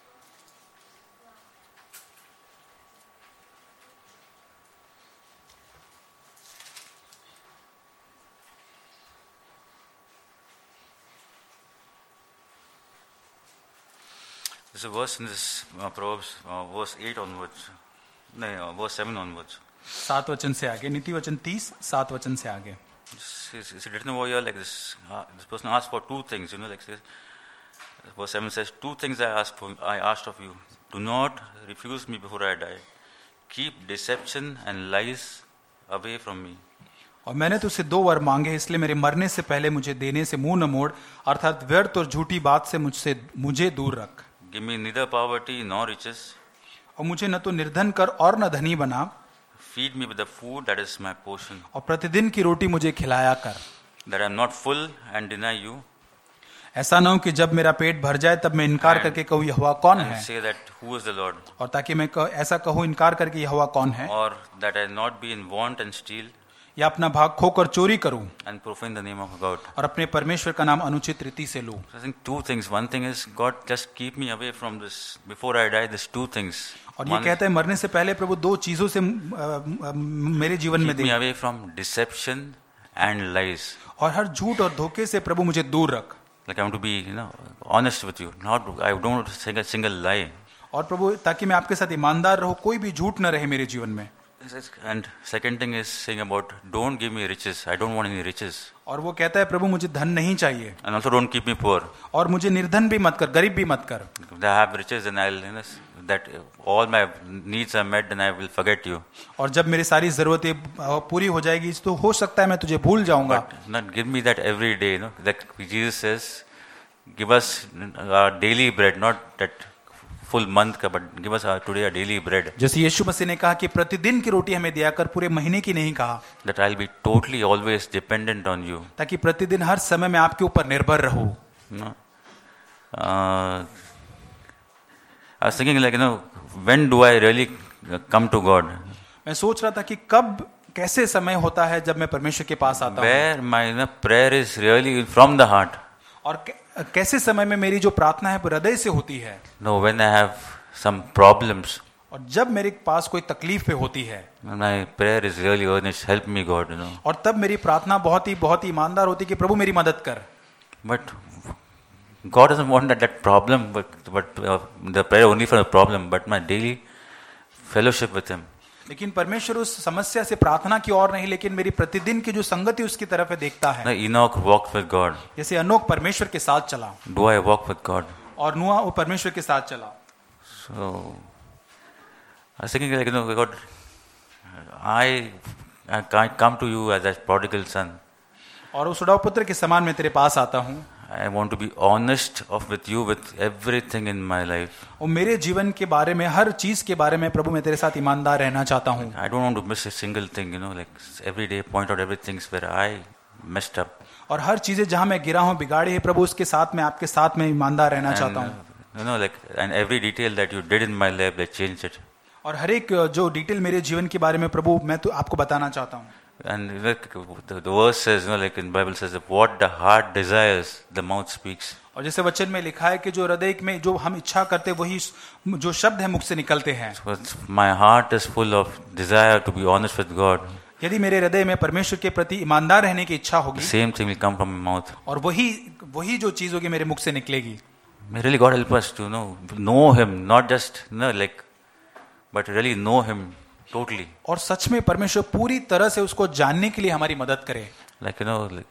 Speaker 1: there's a verse in this uh, Proverbs, uh, verse eight onwards, no, uh, verse seven onwards.
Speaker 2: सात वचन से आगे, नीति वचन तीस सात वचन से आगे.
Speaker 1: It's, it's it's written over here like this. Uh, this person asked for two things, you know, like this. Verse seven says, two things I asked for, I asked of you. Do not refuse me before I die. Keep deception and lies away from me.
Speaker 2: और मैंने तुझसे दो वर मांगे, इसलिए मेरे मरने से पहले मुझे देने से मुंह न मोड़, अर्थात व्यर्थ और झूठी बात से मुझसे मुझे दूर रख.
Speaker 1: Give me neither poverty nor riches.
Speaker 2: और मुझे न तो निर्धन कर और न धनी बना,
Speaker 1: Feed me with the food that is my portion,
Speaker 2: और प्रतिदिन की रोटी मुझे खिलाया कर.
Speaker 1: that I am not full and deny you,
Speaker 2: ऐसा न हो कि जब मेरा पेट भर जाए तब मैं इनकार करके कहूँ यहोवा कौन
Speaker 1: and
Speaker 2: है,
Speaker 1: say that who is the Lord,
Speaker 2: और ताकि मैं कह- ऐसा कहूँ इनकार करके यहोवा कौन है,
Speaker 1: or that I not be in want and steal
Speaker 2: या अपना भाग खोकर चोरी करूं
Speaker 1: and profane the name of God.
Speaker 2: और अपने परमेश्वर का नाम अनुचित रीति से लूं.
Speaker 1: So I think two things. One thing is, God, just keep me away from this. Before I die, there's two things.
Speaker 2: और ये
Speaker 1: One,
Speaker 2: कहता है मरने से पहले प्रभु दो चीजों से अ, अ, मेरे जीवन में
Speaker 1: keep me
Speaker 2: they,
Speaker 1: away from deception and lies.
Speaker 2: और हर झूठ और धोखे से प्रभु मुझे दूर रख.
Speaker 1: Like I want to be, you know, honest with you. Not, I don't want to say a single lie.
Speaker 2: और प्रभु ताकि मैं आपके साथ ईमानदार रहूं, कोई भी झूठ न रहे मेरे जीवन में.
Speaker 1: And second thing is saying about, don't give me riches. I don't want any riches.
Speaker 2: और वो कहता है प्रभु मुझे धन नहीं चाहिए,
Speaker 1: And also don't keep me poor.
Speaker 2: और मुझे निर्धन भी मत कर, गरीब भी मत कर.
Speaker 1: If I have riches, then I'll, you know, that all my needs are met, then I will forget you.
Speaker 2: और जब मेरी सारी जरूरतें अ, पूरी हो जाएगी तो हो सकता है मैं तुझे भूल जाऊंगा.
Speaker 1: But not give me that every day, you know. Like Jesus says, give us our daily bread, not that full month का, but give us our today our daily bread.
Speaker 2: जैसे यीशु मसीह ने कहा कि प्रतिदिन की रोटी हमें दिया कर, पूरे महीने की नहीं कहा,
Speaker 1: That I'll be totally always dependent on you.
Speaker 2: ताकि प्रतिदिन हर समय मैं आपके ऊपर निर्भर रहूं.
Speaker 1: You know? Uh, I was thinking, like, you know, when do I really come to God?
Speaker 2: मैं सोच रहा था कि कब कैसे समय होता है जब मैं परमेश्वर के पास आता हूँ,
Speaker 1: Where my, you know, prayer is really from the heart.
Speaker 2: और कै- कैसे समय में मेरी जो प्रार्थना है वो हृदय से होती है,
Speaker 1: No, when I have some problems,
Speaker 2: और जब मेरे पास कोई तकलीफ होती है,
Speaker 1: my prayer is really earnest. Help me, God. You know.
Speaker 2: और तब मेरी प्रार्थना बहुत ही बहुत ही ईमानदार होती है कि प्रभु मेरी मदद कर.
Speaker 1: But God doesn't want that, that problem, but, but uh, the prayer only for the problem, but my daily fellowship with Him.
Speaker 2: लेकिन परमेश्वर उस समस्या से प्रार्थना की ओर नहीं, लेकिन मेरी प्रतिदिन की जो संगति उसकी तरफ है देखता है.
Speaker 1: Now, Enoch walked with God.
Speaker 2: जैसे अनोख परमेश्वर के साथ चला,
Speaker 1: Do I walk with God?
Speaker 2: और नुआ वो परमेश्वर के साथ चला.
Speaker 1: So, I was thinking, like, you know, God, I, I can't come to you as a prodigal son.
Speaker 2: और उस उड़ाऊ पुत्र के समान मैं तेरे पास आता हूँ.
Speaker 1: I want to be honest of with you with everything in my life.
Speaker 2: और मेरे जीवन के बारे में, हर चीज के बारे में प्रभु मैं तेरे साथ ईमानदार रहना चाहता हूँ.
Speaker 1: I don't want to miss a single thing, you know, like every day point out everything where I messed up.
Speaker 2: और हर चीजें जहाँ मैं गिरा हूँ, बिगाड़ी है प्रभु, उसके साथ मैं आपके साथ में ईमानदार रहना
Speaker 1: And,
Speaker 2: चाहता
Speaker 1: uh,
Speaker 2: हूँ.
Speaker 1: you know, like, and every detail that you did in my life, they changed it.
Speaker 2: और हर एक जो डिटेल मेरे जीवन के बारे में प्रभु मैं तो आपको बताना चाहता हूँ.
Speaker 1: And like, the, the verse says, you know, like in Bible says, that what the heart desires, the mouth speaks.
Speaker 2: और जैसे वचन में लिखा है कि जो हृदय में जो हम इच्छा करते वही जो शब्द है मुख से निकलते हैं.
Speaker 1: So it's- my heart is full of desire to be honest with God.
Speaker 2: यदि मेरे हृदय में परमेश्वर के प्रति ईमानदार रहने की इच्छा
Speaker 1: The
Speaker 2: होगी,
Speaker 1: same thing will come from my mouth.
Speaker 2: और वही वही जो चीज होगी मेरे मुख से निकलेगी.
Speaker 1: May really God help us to know, know Him, not just, you know, like, but really know Him totally.
Speaker 2: और सच में परमेश्वर पूरी तरह से उसको जानने के लिए हमारी मदद करे.
Speaker 1: Like, you know, like,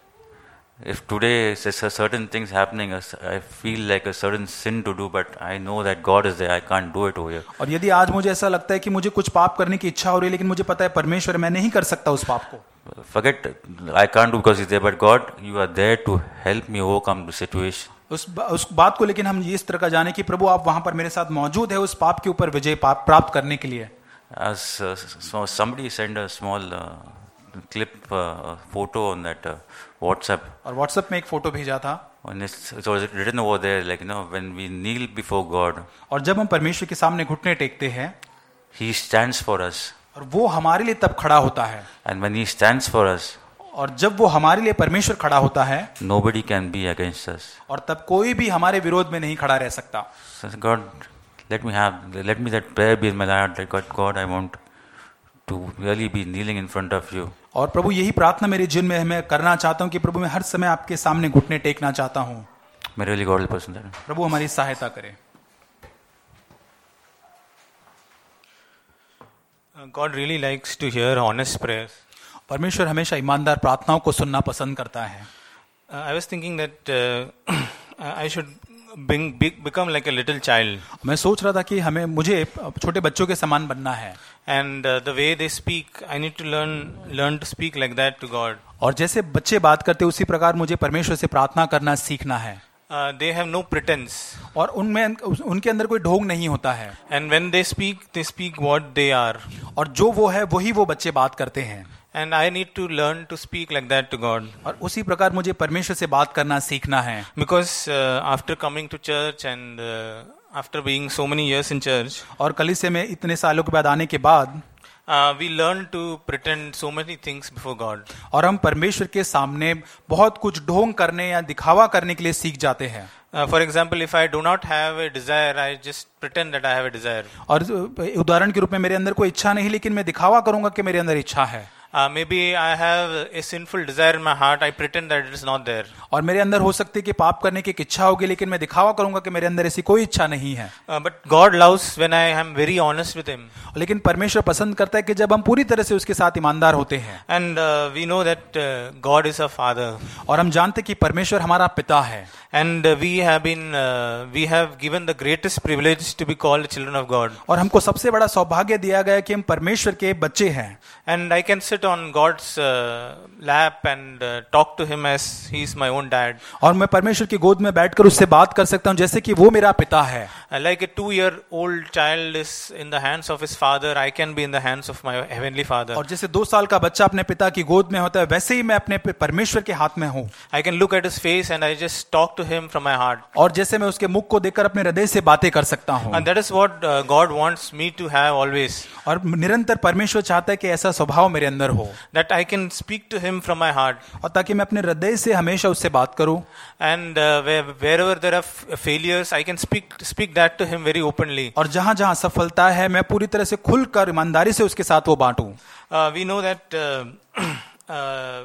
Speaker 1: if today there's a certain things happening, I feel like a certain sin to do, but I know that God is there, I can't do it over here.
Speaker 2: और यदि आज मुझे ऐसा लगता है कि मुझे कुछ पाप करने की इच्छा हो रही है, लेकिन मुझे पता है परमेश्वर मैं नहीं कर सकता उस पाप को.
Speaker 1: Forget, I can't do because He's there, but God, you are there to help me overcome the situation.
Speaker 2: उस उस बात को लेकिन हम इस तरह का जाने कि प्रभु आप वहां पर मेरे साथ मौजूद है उस पाप के ऊपर विजय पाप प्राप्त करने के लिए.
Speaker 1: As uh, so somebody sent a small uh, clip, uh, photo on that uh, WhatsApp.
Speaker 2: और व्हाट्सएप में एक फोटो भेजा था,
Speaker 1: And it's, it was written over there, like, you know, when we kneel before God,
Speaker 2: और जब हम परमेश्वर के सामने घुटने टेकते हैं,
Speaker 1: He stands for us.
Speaker 2: और वो हमारे लिए तब खड़ा होता है.
Speaker 1: And when He stands for us,
Speaker 2: और जब वो हमारे लिए परमेश्वर खड़ा होता है,
Speaker 1: nobody can be against us.
Speaker 2: और तब कोई भी हमारे विरोध में नहीं खड़ा रह सकता.
Speaker 1: So God, let me have, let me that prayer be in my heart, like, God, God, I want to really be kneeling in front of you.
Speaker 2: और प्रभु यही प्रार्थना मेरे जीवन में मैं करना चाहता हूँ कि प्रभु मैं हर समय आपके सामने घुटने टेकना चाहता हूँ.
Speaker 1: May really God help us in that.
Speaker 2: प्रभु हमारी सहायता करे.
Speaker 3: Uh, God really likes to hear honest prayers.
Speaker 2: परमेश्वर हमेशा ईमानदार प्रार्थनाओं को सुनना पसंद करता है.
Speaker 3: Uh, I was thinking that uh, I should bring, be, become like a little child.
Speaker 2: मैं सोच रहा था कि हमें मुझे छोटे बच्चों के समान बनना है,
Speaker 3: And uh, the way they speak, I need to learn learn to speak like that to God.
Speaker 2: और जैसे बच्चे बात करते उसी प्रकार मुझे परमेश्वर से प्रार्थना करना सीखना है.
Speaker 3: Uh, they have no pretense.
Speaker 2: और उनमें उनके अंदर कोई ढोंग नहीं होता है,
Speaker 3: And when they speak, they speak what they are.
Speaker 2: और जो वो है वही वो बच्चे बात करते हैं.
Speaker 3: And I need to learn to speak like that to God.
Speaker 2: और उसी प्रकार मुझे परमेश्वर से बात करना सीखना है.
Speaker 3: Because uh, after coming to church and uh, after being so many years in church,
Speaker 2: और कलीसिया में इतने सालों के बाद आने के बाद
Speaker 3: uh, we learn to pretend so many things before God.
Speaker 2: और हम परमेश्वर के सामने बहुत कुछ ढोंग करने या दिखावा करने के लिए सीख जाते हैं.
Speaker 3: Uh, for example, if I do not have a desire, I just pretend that I have a desire.
Speaker 2: और उदाहरण के रूप में मेरे अंदर कोई इच्छा नहीं, लेकिन मैं दिखावा करूंगा कि मेरे अंदर इच्छा है.
Speaker 3: Uh, maybe I have a sinful desire in my heart. I pretend that it is not there.
Speaker 2: और मेरे अंदर हो सकती है कि पाप करने की एक इच्छा होगी, लेकिन मैं दिखावा करूंगा कि मेरे अंदर ऐसी कोई इच्छा नहीं है.
Speaker 3: Uh, but God loves when I am very honest with Him.
Speaker 2: लेकिन परमेश्वर पसंद करता है कि जब हम पूरी तरह से उसके साथ ईमानदार होते हैं.
Speaker 3: And uh, we know that uh, God is a Father.
Speaker 2: और हम जानते कि परमेश्वर हमारा पिता है.
Speaker 3: And uh, we have been, uh, we have given the greatest privilege to be called children of God.
Speaker 2: और हमको सबसे बड़ा सौभाग्य दिया गया कि हम परमेश्वर के बच्चे हैं.
Speaker 3: And I can sit on God's uh, lap and uh, talk to Him as He is my own dad.
Speaker 2: और मैं परमेश्वर की गोद में बैठकर उससे बात कर सकता हूँ जैसे कि वो मेरा पिता है.
Speaker 3: Uh, like a two-year-old child is in the hands of his father, I can be in the hands of my heavenly Father.
Speaker 2: और जैसे दो साल का बच्चा अपने पिता की गोद में होता है, वैसे ही मैं अपने परमेश्वर के हाथ में हूँ.
Speaker 3: I can look at His face and I just talk to Him from my heart.
Speaker 2: और जैसे मैं उसके मुख को देखकर अपने हृदय से बातें कर सकता हूँ.
Speaker 3: And that is what uh, God wants me to have always.
Speaker 2: और निरंतर परमेश्वर चाहता है कि ऐसा स्वभाव मेरे अंदर अंदर हो,
Speaker 3: that I can speak to him from my heart.
Speaker 2: और ताकि मैं अपने हृदय से हमेशा उससे बात करूं,
Speaker 3: And uh, where, wherever there are f- failures, I can speak speak that to him very openly.
Speaker 2: और जहां जहां सफलता है मैं पूरी तरह से खुलकर ईमानदारी से उसके साथ वो बांटूं.
Speaker 3: Uh, we know that uh, uh,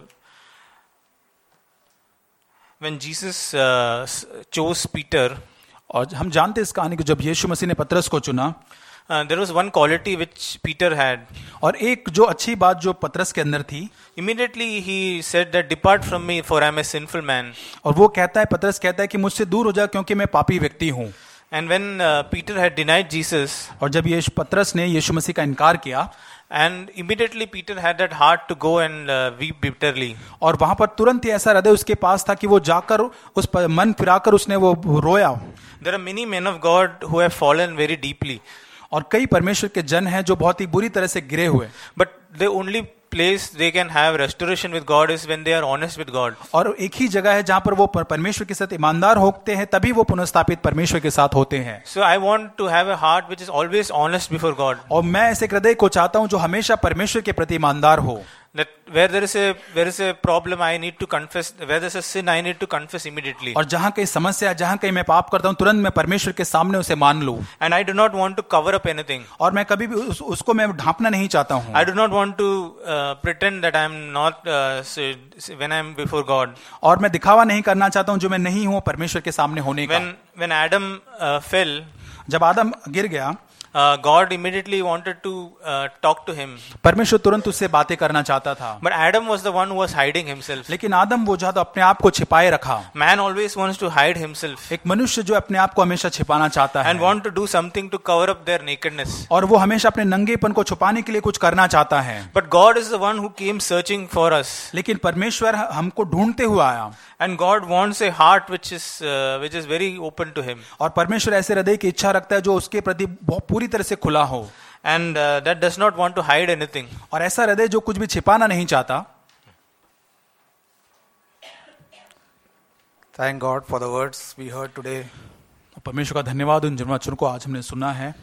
Speaker 3: when Jesus uh, s- chose Peter,
Speaker 2: और हम जानते हैं इस कहानी को, जब यीशु मसीह ने पतरस को चुना,
Speaker 3: uh, there was one quality which Peter had.
Speaker 2: और एक जो अच्छी बात जो पतरस के अंदर थी,
Speaker 3: Immediately he said that depart from me for I am a sinful man.
Speaker 2: और वो कहता है, पतरस कहता है कि मुझसे दूर हो जा क्योंकि मैं पापी व्यक्ति हूं.
Speaker 3: And when uh, Peter had denied Jesus,
Speaker 2: और जब यीशु पतरस ने यीशु मसीह का इनकार किया,
Speaker 3: and immediately Peter had that heart to go and uh, weep bitterly.
Speaker 2: और वहां पर तुरंत ही ऐसा हृदय उसके पास था कि वो जाकर उस पर मन फिराकर उसने वो रोया.
Speaker 3: There are many men of God who have fallen very deeply,
Speaker 2: और कई परमेश्वर के जन हैं जो बहुत ही बुरी तरह से गिरे हुए,
Speaker 3: but the only place they can have restoration with God is when they are honest with God.
Speaker 2: और एक ही जगह है जहां पर वो पर- परमेश्वर के साथ ईमानदार होते हैं, तभी वो पुनर्स्थापित परमेश्वर के साथ होते हैं.
Speaker 3: So I want to have a heart which is always honest before God.
Speaker 2: और मैं ऐसे एक हृदय को चाहता हूं जो हमेशा परमेश्वर के प्रति ईमानदार हो.
Speaker 3: That where there is a where is a problem, I need to confess. Where there is a sin, I need to confess immediately.
Speaker 2: और जहां कहीं समस्या है, जहां कहीं मैं पाप करता हूं, तुरंत मैं परमेश्वर के सामने उसे मान लूं.
Speaker 3: And I do not want to cover up anything.
Speaker 2: और मैं कभी भी उस, उसको मैं ढांपना नहीं चाहता हूं.
Speaker 3: I do not want to uh, pretend that I am not uh, s- when I am before God.
Speaker 2: और मैं दिखावा नहीं करना चाहता हूं जो मैं नहीं हूं परमेश्वर के सामने होने का.
Speaker 3: When when Adam uh, fell,
Speaker 2: जब आदम गिर गया,
Speaker 3: uh, God immediately wanted to uh, talk to him.
Speaker 2: परमेश्वर तुरंत उससे बातें करना चाहता था.
Speaker 3: But Adam was the one who was hiding himself.
Speaker 2: लेकिन आदम वो ज्यादा अपने आप को छिपाए रखा.
Speaker 3: Man always wants to hide himself
Speaker 2: एक मनुष्य जो अपने आप को हमेशा छिपाना चाहता है,
Speaker 3: and want to do something to cover up their nakedness.
Speaker 2: और वो हमेशा अपने नंगेपन को छुपाने के लिए कुछ करना चाहता है.
Speaker 3: But God is the one who came searching for us.
Speaker 2: लेकिन परमेश्वर हमको ढूंढते हुए आया,
Speaker 3: And God wants a heart which is uh, which is very open to him.
Speaker 2: और परमेश्वर ऐसे हृदय की इच्छा रखता है जो उसके प्रति बहुत पूरी तरह से खुला हो,
Speaker 3: And uh, that does not want to hide anything.
Speaker 2: और ऐसा हृदय जो कुछ भी छिपाना नहीं चाहता.
Speaker 4: Thank God for the words we heard today.
Speaker 2: परमेश्वर का धन्यवाद उन वचनों को आज हमने सुना है,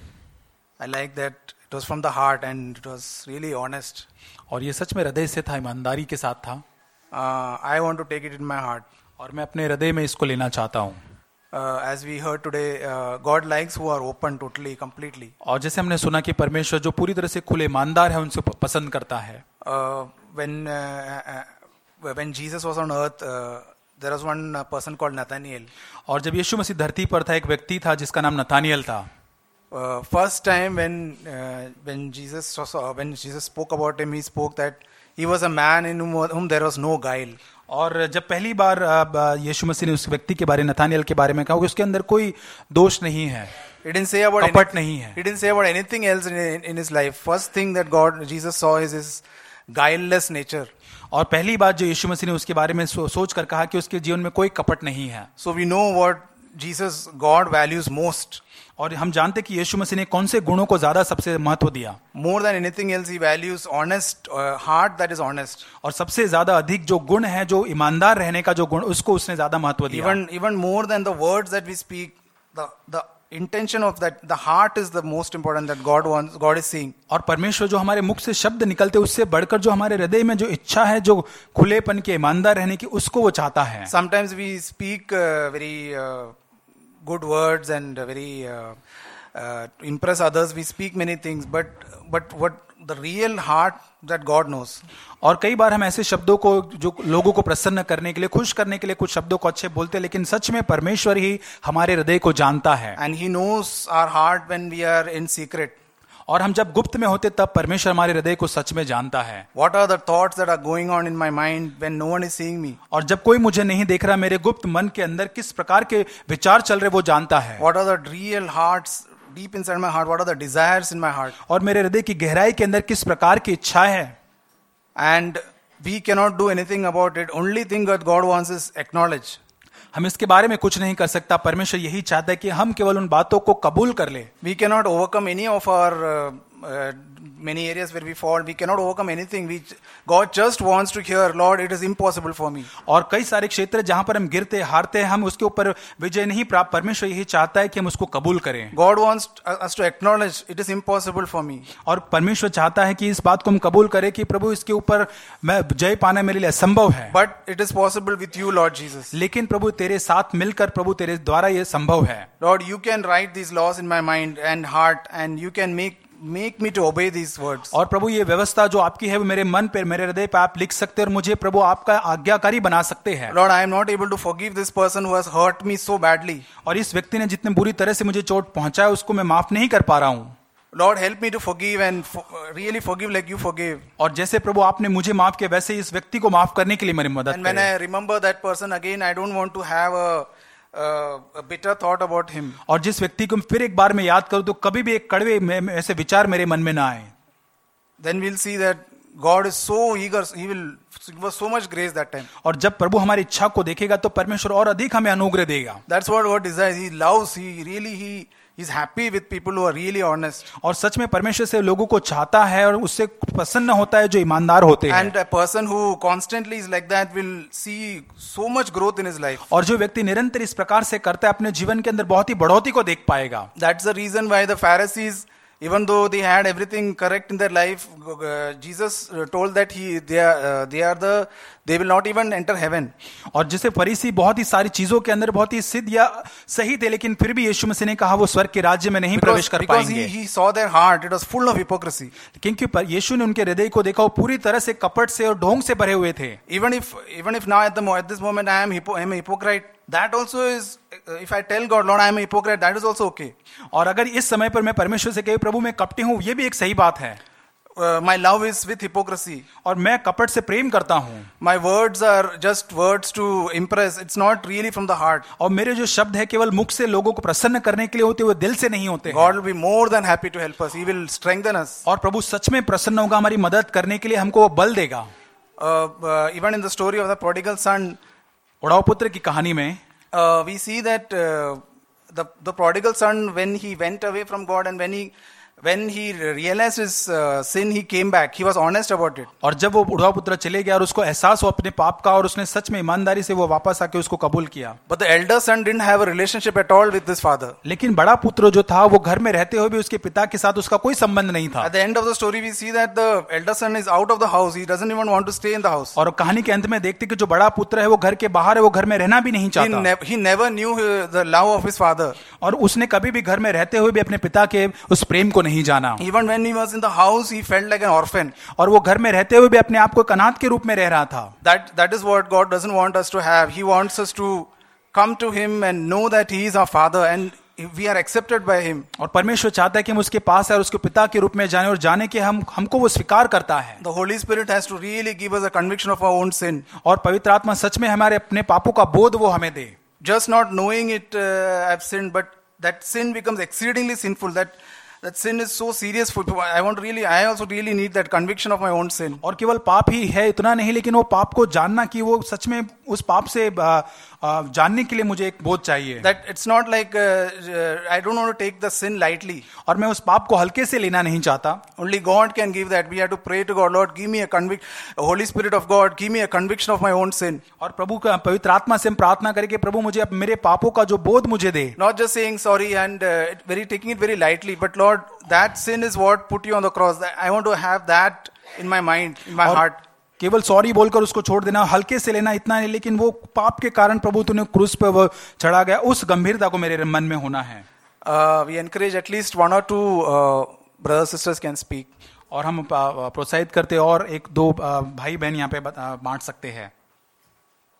Speaker 4: I like that it was from the heart and it was really honest.
Speaker 2: और ये सच में हृदय से था, ईमानदारी के साथ था,
Speaker 4: Uh, I want to take it in my heart.
Speaker 2: और मैं अपने हृदय में इसको लेना चाहता हूँ.
Speaker 4: Uh, as we heard today, uh, God likes who are open totally, completely.
Speaker 2: और जैसे हमने सुना कि परमेश्वर जो पूरी तरह से खुले ईमानदार है उनसे पसंद करता है.
Speaker 4: Uh, when uh, uh, when Jesus was on earth, uh, there was one uh, person called Nathaniel.
Speaker 2: और जब यीशु मसीह धरती पर था, एक व्यक्ति था जिसका नाम नथानियल था.
Speaker 4: Uh, first time when uh, when Jesus saw, when Jesus spoke about him, he spoke that he was a man in whom, whom there was no guile.
Speaker 2: और जब पहली बार अ, यीशु मसीह ने उस व्यक्ति के बारे में, नथानियल के बारे में कहा कि उसके अंदर कोई दोष नहीं है,
Speaker 4: He didn't say about
Speaker 2: कपट
Speaker 4: any-
Speaker 2: नहीं है.
Speaker 4: He didn't say about anything else in, in, in his life. First thing that God Jesus saw is his guileless nature.
Speaker 2: और पहली बात जो यीशु मसीह ने उसके बारे में सो, सोच कर कहा कि उसके जीवन में कोई कपट नहीं है.
Speaker 4: So we know what Jesus, God values most.
Speaker 2: और हम जानते कि यीशु मसीह ने कौन से गुणों को ज्यादा सबसे महत्व दिया,
Speaker 4: More than anything else, he values honest uh, heart that is honest.
Speaker 2: और सबसे ज्यादा अधिक जो गुण है, जो ईमानदार रहने का जो गुण, उसको उसने ज्यादा महत्व दिया.
Speaker 4: Even even more than the words that we speak, the the intention of that, the heart is the most important that God wants. God is seeing.
Speaker 2: और परमेश्वर जो हमारे मुख से शब्द निकलते उससे बढ़कर जो हमारे हृदय में जो इच्छा है, जो खुलेपन के ईमानदार रहने की, उसको वो चाहता है.
Speaker 4: Sometimes we speak uh, very uh, good words and uh, very uh, uh, to impress others. We speak many things, but but what the real heart that God knows.
Speaker 2: और कई बार हम ऐसे शब्दों को जो लोगों को प्रसन्न करने के लिए, खुश करने के लिए कुछ शब्दों को अच्छे बोलते हैं, लेकिन सच में परमेश्वर ही हमारे हृदय को जानता है.
Speaker 4: And He knows our heart when we are in secret.
Speaker 2: और हम जब गुप्त में होते तब परमेश्वर हमारे हृदय को सच में जानता है.
Speaker 4: What are the thoughts that are going on in my mind when no one is seeing me?
Speaker 2: और जब कोई मुझे नहीं देख रहा, मेरे गुप्त मन के अंदर किस प्रकार के विचार चल रहे वो जानता है.
Speaker 4: What are the real hearts deep inside my heart? What are the desires in my heart?
Speaker 2: और मेरे हृदय की गहराई के अंदर किस प्रकार की इच्छा है.
Speaker 4: And we cannot do anything about it. Only thing that God wants is acknowledge.
Speaker 2: हम इसके बारे में कुछ नहीं कर सकता. परमेश्वर यही चाहता है कि हम केवल उन बातों को कबूल कर ले.
Speaker 4: We cannot overcome any of our uh, uh, many areas where we fall, we cannot overcome anything. We, God just wants to hear, Lord, it is impossible for me.
Speaker 2: और कई सारे क्षेत्र जहां पर हम गिरते हारते हैं, हम उसके ऊपर विजय नहीं प्राप्त, परमेश्वर यही चाहता है कि हम उसको कबूल करें.
Speaker 4: God wants us to acknowledge it is impossible for me.
Speaker 2: और परमेश्वर चाहता है कि इस बात को हम कबूल करें कि प्रभु इसके ऊपर मैं जय पाना मेरे लिए असंभव है.
Speaker 4: But it is possible with you, Lord Jesus.
Speaker 2: लेकिन प्रभु तेरे साथ मिलकर प्रभु तेरे द्वारा ये संभव है.
Speaker 4: Lord, you can write these laws in my mind and heart, and you can make make me to obey these words.
Speaker 2: और प्रभु ये व्यवस्था जो आपकी है वो मेरे मन पर, मेरे हृदय पर आप लिख सकते हैं और मुझे प्रभु आपका आज्ञाकारी बना सकते हैं.
Speaker 4: Lord, I am not able to forgive this person who has hurt me so badly.
Speaker 2: और इस व्यक्ति ने जितने बुरी तरह से मुझे चोट पहुंचाया उसको मैं माफ नहीं कर पा रहा हूं.
Speaker 4: Lord, help me to forgive and for, really forgive like you forgave.
Speaker 2: और जैसे प्रभु आपने मुझे माफ किया वैसे इस व्यक्ति को माफ करने के लिए मेरी मदद
Speaker 4: And when
Speaker 2: करें.
Speaker 4: I remember that person again, I don't want to have a, a, a bitter thought about him.
Speaker 2: और जिस व्यक्ति को फिर एक बार मैं याद करूं तो कभी भी एक कड़वे में- ऐसे विचार मेरे मन में ना आए.
Speaker 4: Then we'll see that God is so eager, He will give us so much grace that time.
Speaker 2: और जब प्रभु हमारी इच्छा को देखेगा तो परमेश्वर और अधिक हमें अनुग्रह देगा.
Speaker 4: That's what God desires. He loves, He really, He is happy with people who are really honest.
Speaker 2: और सच में परमेश्वर से लोगों को चाहता है और उससे प्रसन्न होता है जो ईमानदार होते हैं.
Speaker 4: And a person who constantly is like that will see so much growth in his life.
Speaker 2: और जो व्यक्ति निरंतर इस प्रकार से करता है अपने जीवन के अंदर बहुत ही बढ़ोतरी को देख पाएगा.
Speaker 4: That's the reason why the Pharisees, even though they had everything correct in their life, uh, Jesus uh, told that he they are uh, they are the they will not even enter heaven.
Speaker 2: और जैसे फरीसी बहुत ही सारी चीजों के अंदर बहुत ही सिद्ध या सही थे, लेकिन फिर भी यीशु मसीह ने कहा वो स्वर्ग के राज्य में नहीं प्रवेश
Speaker 4: Because,
Speaker 2: कर
Speaker 4: because he,
Speaker 2: पाएंगे.
Speaker 4: he saw their heart, it was full of hypocrisy.
Speaker 2: क्योंकि पर- यीशु ने उनके हृदय को देखा, वो पूरी तरह से कपट से और ढोंग से भरे हुए थे.
Speaker 4: Even if even if now at the mo- at this moment I am hypo, I am a hypocrite, that also is uh, if I tell God, Lord, I am a hypocrite, that is also okay.
Speaker 2: और अगर इस समय पर मैं परमेश्वर से कहूं प्रभु मैं कपटी हूं, ये भी एक सही बात है.
Speaker 4: Uh, my love is with hypocrisy.
Speaker 2: और मैं कपट से प्रेम करता हूं.
Speaker 4: My words are just words to impress. It's not really from the heart.
Speaker 2: और मेरे जो शब्द है केवल मुख से लोगों को प्रसन्न करने के लिए होते हुए दिल से नहीं होते हैं.
Speaker 4: God will be more than happy to help us. He will strengthen us.
Speaker 2: और प्रभु सच में प्रसन्न होगा, हमारी मदद करने के लिए हमको वो बल देगा.
Speaker 4: Uh, uh, even in the story of the prodigal son,
Speaker 2: उड़ाऊ पुत्र की कहानी में
Speaker 4: uh, we see that uh, the the prodigal son, when he went away from God and when he when he realized his uh, sin, he came back. He was honest about it.
Speaker 2: और जब वो बुढ़ा पुत्र चले गया और उसको एहसास हुआ अपने पाप का और उसने सच में ईमानदारी से वो वापस आके उसको कबूल किया.
Speaker 4: But the elder son didn't have a relationship at all with his father.
Speaker 2: लेकिन बड़ा पुत्र जो था वो घर में रहते हुए भी उसके पिता के साथ उसका कोई संबंध नहीं था.
Speaker 4: At the end of the story, we see that the elder son is out of the house. He doesn't even want to stay in the house.
Speaker 2: और कहानी के अंत में देखते कि जो बड़ा पुत्र है वो घर के बाहर है, वो घर में रहना भी नहीं
Speaker 4: He,
Speaker 2: चाहता.
Speaker 4: ne- he never knew uh, the love of his father.
Speaker 2: और उसने कभी भी घर में रहते हुए भी अपने पिता के उस प्रेम को नहीं जाना.
Speaker 4: Even when he was in the house, he felt like an orphan.
Speaker 2: और वो घर में रहते हुए भी अपने आप को एक अनाथ के रूप में रह रहा था.
Speaker 4: That that is what God doesn't want us to have. He wants us to come to Him and know that He is our Father and we are accepted by Him.
Speaker 2: और परमेश्वर चाहता है कि हम उसके पास है और उसके पिता के रूप में जाने और जाने के हम हमको वो स्वीकार करता है.
Speaker 4: The Holy Spirit has to really give us a conviction of our own sin.
Speaker 2: और पवित्र आत्मा सच में हमारे अपने पापों का बोध वो हमें दे.
Speaker 4: Just not knowing it, uh, I've sinned, but that sin becomes exceedingly sinful. That that sin is so serious for people. I want really, I also really need that conviction of my own sin.
Speaker 2: और केवल पाप ही है इतना नहीं, लेकिन वो पाप को जानना कि वो सच में उस पाप से आ, आ, जानने के लिए मुझे एक बोध चाहिए.
Speaker 4: That it's not like uh, uh, I don't want to take the sin lightly.
Speaker 2: और मैं उस पाप को हल्के से लेना नहीं चाहता.
Speaker 4: Only God can give that. We have to pray to God, Lord, give me a convict, Holy Spirit of God, give me a conviction of my own sin.
Speaker 2: और प्रभु का पवित्र आत्मा से हम प्रार्थना करें कि प्रभु मुझे अब मेरे पापों का जो बोध मुझे दे.
Speaker 4: Not just saying sorry and uh, it- very taking it very lightly, but Lord, that sin is what put you on the cross. That- I want to have that in my mind, in my
Speaker 2: और
Speaker 4: heart.
Speaker 2: केवल sorry बोलकर उसको छोड़ देना, हल्के से लेना इतना नहीं, लेकिन वो पाप के कारण प्रभु तूने क्रूस पे वो चढ़ा गया, उस गंभीरता को मेरे मन में होना है.
Speaker 4: Uh, we encourage at least one or two uh, brothers sisters can speak.
Speaker 2: और हम आ, प्रोत्साहित करते और एक दो आ, भाई बहन यहाँ पे बता- बांट सकते हैं.